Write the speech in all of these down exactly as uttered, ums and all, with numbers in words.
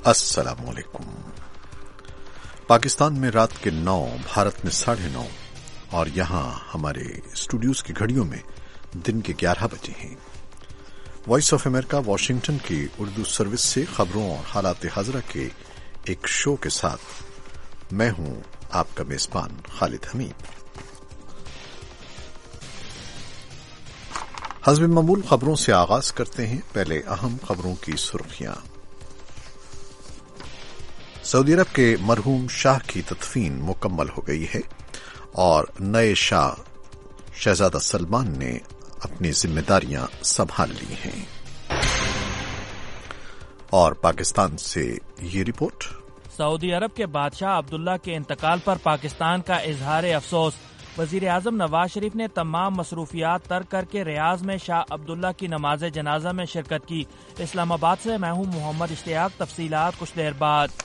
السلام علیکم۔ پاکستان میں رات کے نو، بھارت میں ساڑھے نو اور یہاں ہمارے اسٹوڈیوز کی گھڑیوں میں دن کے گیارہ بجے ہیں۔ وائس آف امریکہ واشنگٹن کی اردو سروس سے خبروں اور حالات حاضرہ کے ایک شو کے ساتھ میں ہوں آپ کا میزبان خالد حمید۔ حسب معمول خبروں سے آغاز کرتے ہیں۔ پہلے اہم خبروں کی سرخیاں۔ سعودی عرب کے مرحوم شاہ کی تدفین مکمل ہو گئی ہے اور نئے شاہ شہزادہ سلمان نے اپنی ذمہ داریاں سنبھال لی ہیں۔ اور پاکستان سے یہ رپورٹ۔ سعودی عرب کے بادشاہ عبداللہ کے انتقال پر پاکستان کا اظہار افسوس۔ وزیر اعظم نواز شریف نے تمام مصروفیات ترک کر کے ریاض میں شاہ عبداللہ کی نماز جنازہ میں شرکت کی۔ اسلام آباد سے میں ہوں محمد اشتیاق۔ تفصیلات کچھ دیر بعد۔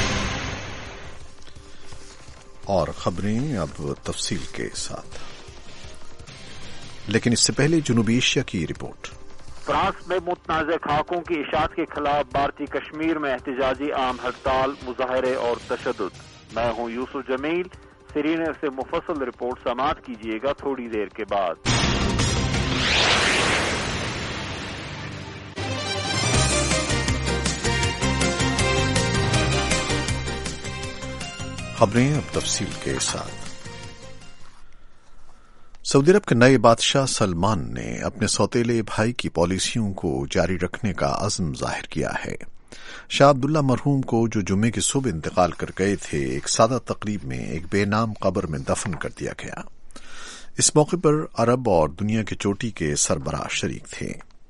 اور خبریں اب تفصیل کے ساتھ، لیکن اس سے پہلے جنوبی ایشیا کی رپورٹ۔ فرانس میں متنازع خاکوں کی اشاعت کے خلاف بھارتی کشمیر میں احتجاجی عام ہڑتال، مظاہرے اور تشدد۔ میں ہوں یوسف جمیل۔ سرینگر سے مفصل رپورٹ سماعت کیجیے گا تھوڑی دیر کے بعد۔ خبریں اب تفصیل کے ساتھ۔ سعودی عرب کے نئے بادشاہ سلمان نے اپنے سوتیلے بھائی کی پالیسیوں کو جاری رکھنے کا عزم ظاہر کیا ہے۔ شاہ عبداللہ مرحوم کو جو جمعے کی صبح انتقال کر گئے تھے، ایک سادہ تقریب میں ایک بے نام قبر میں دفن کر دیا گیا۔ اس موقع پر عرب اور دنیا کی چوٹی کے سربراہ شریک تھے۔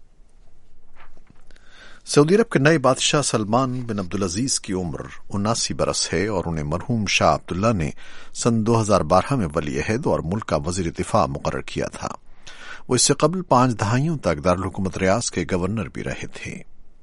سعودی عرب کے نئے بادشاہ سلمان بن عبدالعزیز کی عمر اناسی برس ہے اور انہیں مرحوم شاہ عبداللہ نے سن دو ہزار بارہ میں ولی عہد اور ملک کا وزیر دفاع مقرر کیا تھا۔ وہ اس سے قبل پانچ دہائیوں تک دارالحکومت ریاض کے گورنر بھی رہے تھے۔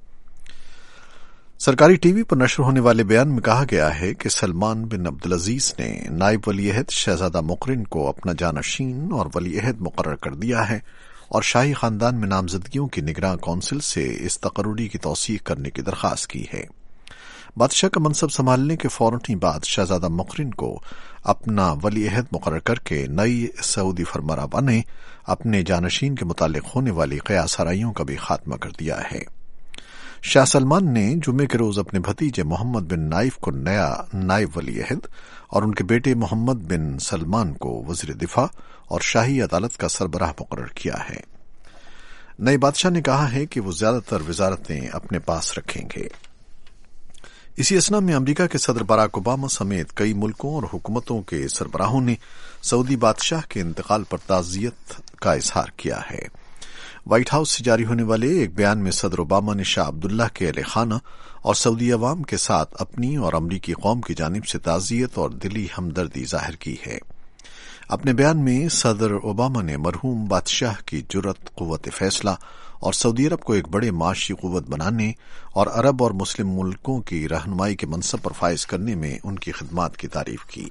سرکاری ٹی وی پر نشر ہونے والے بیان میں کہا گیا ہے کہ سلمان بن عبدالعزیز نے نائب ولی عہد شہزادہ مقرن کو اپنا جانشین اور ولی عہد مقرر کر دیا ہے اور شاہی خاندان میں نامزدگیوں کی نگراں کونسل سے اس تقرری کی توثیق کرنے کی درخواست کی ہے۔ بادشاہ کا منصب سنبھالنے کے فوراً بعد شہزادہ مقرن کو اپنا ولی عہد مقرر کر کے نئی سعودی فرمانروا نے اپنے جانشین کے متعلق ہونے والی قیاس آرائیوں کا بھی خاتمہ کر دیا ہے۔ شاہ سلمان نے جمعے کے روز اپنے بھتیجے محمد بن نائف کو نیا نائب ولی عہد اور ان کے بیٹے محمد بن سلمان کو وزیر دفاع اور شاہی عدالت کا سربراہ مقرر کیا ہے۔ نئے بادشاہ نے کہا ہے کہ وہ زیادہ تر وزارتیں اپنے پاس رکھیں گے۔ اسی اثنا میں امریکہ کے صدر باراک اوباما سمیت کئی ملکوں اور حکومتوں کے سربراہوں نے سعودی بادشاہ کے انتقال پر تعزیت کا اظہار کیا ہے۔ وائٹ ہاؤس سے جاری ہونے والے ایک بیان میں صدر اوباما نے شاہ عبداللہ کے اہل خانہ اور سعودی عوام کے ساتھ اپنی اور امریکی قوم کی جانب سے تعزیت اور دلی ہمدردی ظاہر کی ہے۔ اپنے بیان میں صدر اوباما نے مرحوم بادشاہ کی جرأت، قوت فیصلہ اور سعودی عرب کو ایک بڑے معاشی قوت بنانے اور عرب اور مسلم ملکوں کی رہنمائی کے منصب پر فائز کرنے میں ان کی خدمات کی تعریف کی۔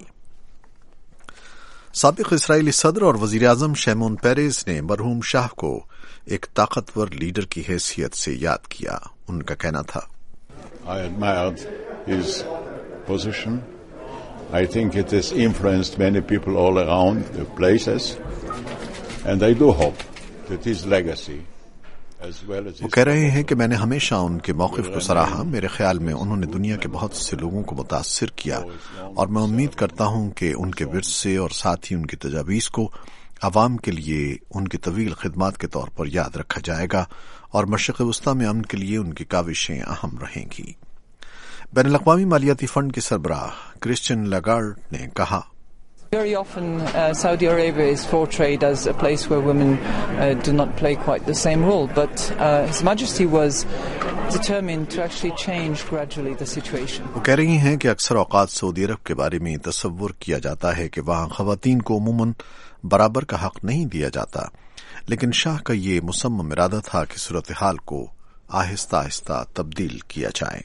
سابق اسرائیلی صدر اور وزیر اعظم شیمون پیریز نے مرحوم شاہ کو ایک طاقتور لیڈر کی حیثیت سے یاد کیا۔ ان کا کہنا تھا، I admired his position. I think it has influenced many people all around the places, and I do hope that his legacy as well as his... وہ کہہ رہے ہیں کہ میں نے ہمیشہ ان کے موقف کو سراہا۔ میرے خیال میں انہوں نے دنیا کے بہت سے لوگوں کو متاثر کیا اور میں امید کرتا ہوں کہ ان کے ورثے اور ساتھ ہی ان کی تجاویز کو عوام کے لیے ان کی طویل خدمات کے طور پر یاد رکھا جائے گا اور مشرق وسطیٰ میں امن کے لیے ان کی کاوشیں اہم رہیں گی۔ بین الاقوامی مالیاتی فنڈ کے سربراہ کرسچن لاگارڈ نے کہا، Very often uh, Saudi Arabia is portrayed as a place where women uh, do not play quite the same role, but uh, His Majesty was determined to actually change gradually the situation. وہ کہہ رہی ہیں کہ اکثر اوقات سعودی عرب کے بارے میں تصور کیا جاتا ہے کہ وہاں خواتین کو عموماً برابر کا حق نہیں دیا جاتا، لیکن شاہ کا یہ مصمم ارادہ تھا کہ صورتحال کو آہستہ آہستہ تبدیل کیا جائے۔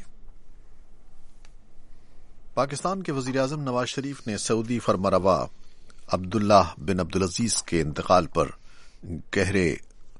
پاکستان کے وزیر اعظم نواز شریف نے سعودی فرمانروا عبداللہ بن عبدالعزیز کے انتقال پر گہرے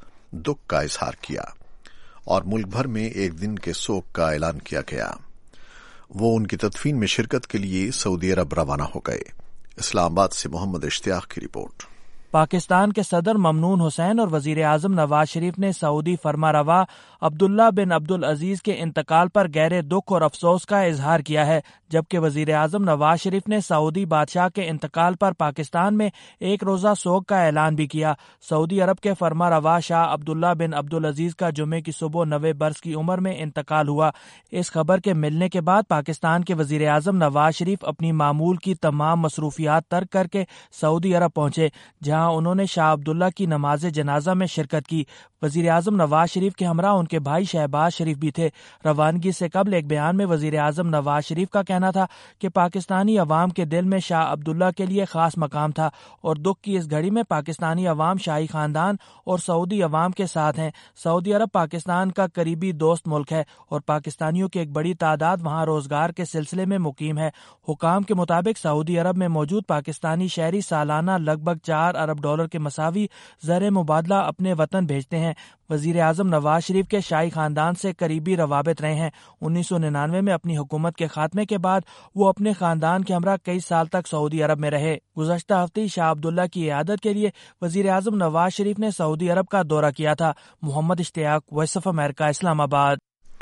دکھ کا اظہار کیا اور ملک بھر میں ایک دن کے سوگ کا اعلان کیا گیا۔ وہ ان کی تدفین میں شرکت کے لیے سعودی عرب روانہ ہو گئے۔ اسلام آباد سے محمد اشتیاق کی رپورٹ۔ پاکستان کے صدر ممنون حسین اور وزیر اعظم نواز شریف نے سعودی فرما روا عبداللہ بن عبدالعزیز کے انتقال پر گہرے دکھ اور افسوس کا اظہار کیا ہے، جبکہ وزیر اعظم نواز شریف نے سعودی بادشاہ کے انتقال پر پاکستان میں ایک روزہ سوگ کا اعلان بھی کیا۔ سعودی عرب کے فرما روا شاہ عبداللہ بن عبدالعزیز کا جمعے کی صبح نوے برس کی عمر میں انتقال ہوا۔ اس خبر کے ملنے کے بعد پاکستان کے وزیر اعظم نواز شریف اپنی معمول کی تمام مصروفیات ترک کر کے سعودی عرب پہنچے، جہاں انہوں نے شاہ عبداللہ کی نماز جنازہ میں شرکت کی۔ وزیر اعظم نواز شریف کے ہمراہ ان کے بھائی شہباز شریف بھی تھے۔ روانگی سے قبل ایک بیان میں وزیر اعظم نواز شریف کا کہنا تھا کہ پاکستانی عوام کے دل میں شاہ عبداللہ کے لیے خاص مقام تھا اور دکھ کی اس گھڑی میں پاکستانی عوام شاہی خاندان اور سعودی عوام کے ساتھ ہیں۔ سعودی عرب پاکستان کا قریبی دوست ملک ہے اور پاکستانیوں کی ایک بڑی تعداد وہاں روزگار کے سلسلے میں مقیم ہے۔ حکام کے مطابق سعودی عرب میں موجود پاکستانی شہری سالانہ لگ بھگ چار ارب ڈالر کے مساوی زر مبادلہ اپنے وطن بھیجتے ہیں۔ وزیر اعظم نواز شریف کے شاہی خاندان سے قریبی روابط رہے ہیں۔ انیس سو ننانوے میں اپنی حکومت کے خاتمے کے بعد وہ اپنے خاندان کے ہمراہ کئی سال تک سعودی عرب میں رہے۔ گزشتہ ہفتے شاہ عبداللہ کی عیادت کے لیے وزیر اعظم نواز شریف نے سعودی عرب کا دورہ کیا تھا۔ محمد اشتیاق، وائس آف امریکہ، اسلام آباد۔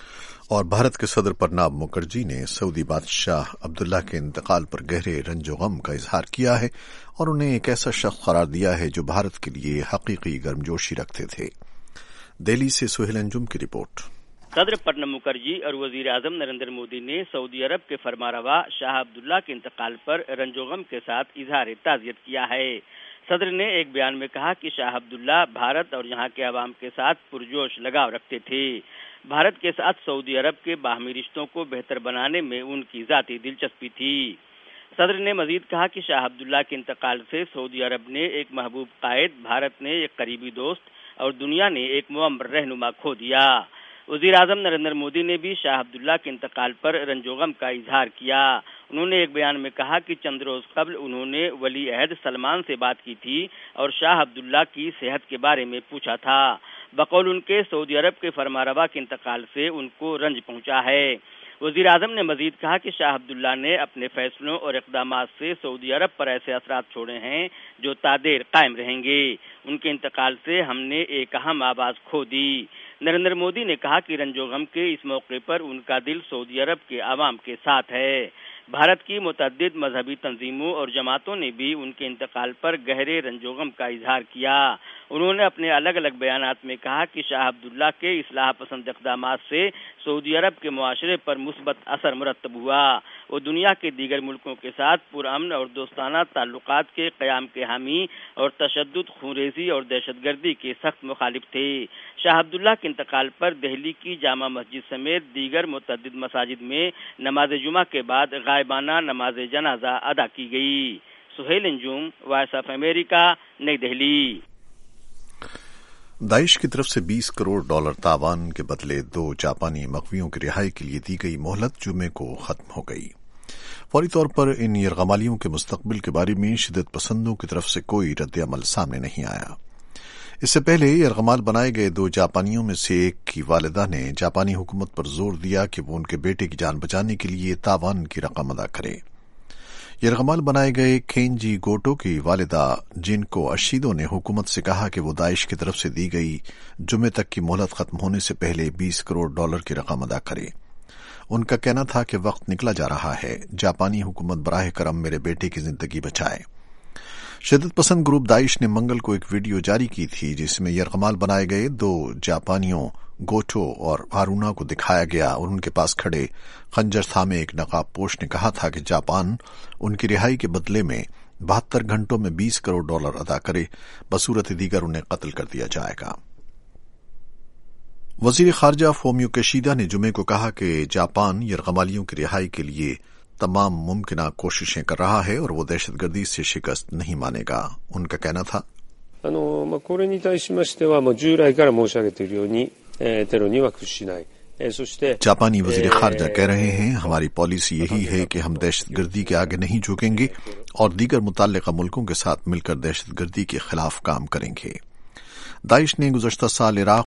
اور بھارت کے صدر پرناب مکھرجی نے سعودی بادشاہ عبداللہ کے انتقال پر گہرے رنج و غم کا اظہار کیا ہے اور انہیں ایک ایسا شخص قرار دیا ہے جو بھارت کے لیے حقیقی گرمجوشی رکھتے تھے۔ دہلی سے سہیل انجم کی رپورٹ۔ صدر پرنب مکھرجی اور وزیر اعظم نریندر مودی نے سعودی عرب کے فرمانروا شاہ عبداللہ کے انتقال پر رنج و غم کے ساتھ اظہار تعزیت کیا ہے۔ صدر نے ایک بیان میں کہا کہ شاہ عبداللہ بھارت اور یہاں کے عوام کے ساتھ پرجوش لگاؤ رکھتے تھے۔ بھارت کے ساتھ سعودی عرب کے باہمی رشتوں کو بہتر بنانے میں ان کی ذاتی دلچسپی تھی۔ صدر نے مزید کہا کہ شاہ عبداللہ کے انتقال سے سعودی عرب نے ایک محبوب قائد، بھارت نے ایک قریبی دوست اور دنیا نے ایک معمر رہنما کھو دیا۔ وزیر اعظم نریندر مودی نے بھی شاہ عبداللہ کے انتقال پر رنج و غم کا اظہار کیا۔ انہوں نے ایک بیان میں کہا کہ چند روز قبل انہوں نے ولی عہد سلمان سے بات کی تھی اور شاہ عبداللہ کی صحت کے بارے میں پوچھا تھا۔ بقول ان کے سعودی عرب کے فرمانروا کے انتقال سے ان کو رنج پہنچا ہے۔ وزیر اعظم نے مزید کہا کہ شاہ عبداللہ نے اپنے فیصلوں اور اقدامات سے سعودی عرب پر ایسے اثرات چھوڑے ہیں جو تا دیر قائم رہیں گے۔ ان کے انتقال سے ہم نے ایک اہم آواز کھو دی۔ نریندر مودی نے کہا کہ رنج و غم کے اس موقع پر ان کا دل سعودی عرب کے عوام کے ساتھ ہے۔ بھارت کی متعدد مذہبی تنظیموں اور جماعتوں نے بھی ان کے انتقال پر گہرے رنج و غم کا اظہار کیا۔ انہوں نے اپنے الگ الگ بیانات میں کہا کہ شاہ عبداللہ کے اصلاح پسند اقدامات سے سعودی عرب کے معاشرے پر مثبت اثر مرتب ہوا۔ وہ دنیا کے دیگر ملکوں کے ساتھ پرامن اور دوستانہ تعلقات کے قیام کے حامی اور تشدد، خونریزی اور دہشت گردی کے سخت مخالف تھے۔ شاہ عبداللہ کے انتقال پر دہلی کی جامع مسجد سمیت دیگر متعدد مساجد میں نماز جمعہ کے بعد غائبانہ نماز جنازہ ادا کی گئی۔ Suhail Anjum, voice of America, نئی دہلی۔ داعش کی طرف سے بیس کروڑ ڈالر تاوان کے بدلے دو جاپانی مغویوں کی رہائی کے لیے دی گئی مہلت جمعے کو ختم ہو گئی۔ فوری طور پر ان یرغمالیوں کے مستقبل کے بارے میں شدت پسندوں کی طرف سے کوئی رد عمل سامنے نہیں آیا۔ اس سے پہلے یرغمال بنائے گئے دو جاپانیوں میں سے ایک کی والدہ نے جاپانی حکومت پر زور دیا کہ وہ ان کے بیٹے کی جان بچانے کے لیے تاوان کی رقم ادا کرے۔ یرغمال بنائے گئے کینجی گوٹو کی والدہ جن کو اشیدو نے حکومت سے کہا کہ وہ داعش کی طرف سے دی گئی جمعے تک کی مہلت ختم ہونے سے پہلے بیس کروڑ ڈالر کی رقم ادا کرے۔ ان کا کہنا تھا کہ وقت نکلا جا رہا ہے، جاپانی حکومت براہ کرم میرے بیٹے کی زندگی بچائے۔ شدت پسند گروپ داعش نے منگل کو ایک ویڈیو جاری کی تھی جس میں یرغمال بنائے گئے دو جاپانیوں گوٹو اور ہارونا کو دکھایا گیا اور ان کے پاس کھڑے خنجر تھامے ایک نقاب پوش نے کہا تھا کہ جاپان ان کی رہائی کے بدلے میں بہتر گھنٹوں میں بیس کروڑ ڈالر ادا کرے، بصورت دیگر انہیں قتل کر دیا جائے گا۔ وزیر خارجہ فومیو کیشیدا نے جمعے کو کہا کہ جاپان یرغمالیوں کی رہائی کے لیے تمام ممکنہ کوششیں کر رہا ہے اور وہ دہشت گردی سے شکست نہیں مانے گا۔ ان کا کہنا تھا جاپانی وزیر خارجہ کہہ رہے ہیں ہماری پالیسی یہی ہے کہ ہم دہشت گردی کے آگے نہیں جھکیں گے اور دیگر متعلقہ ملکوں کے ساتھ مل کر دہشت گردی کے خلاف کام کریں گے۔ داعش نے گزشتہ سال عراق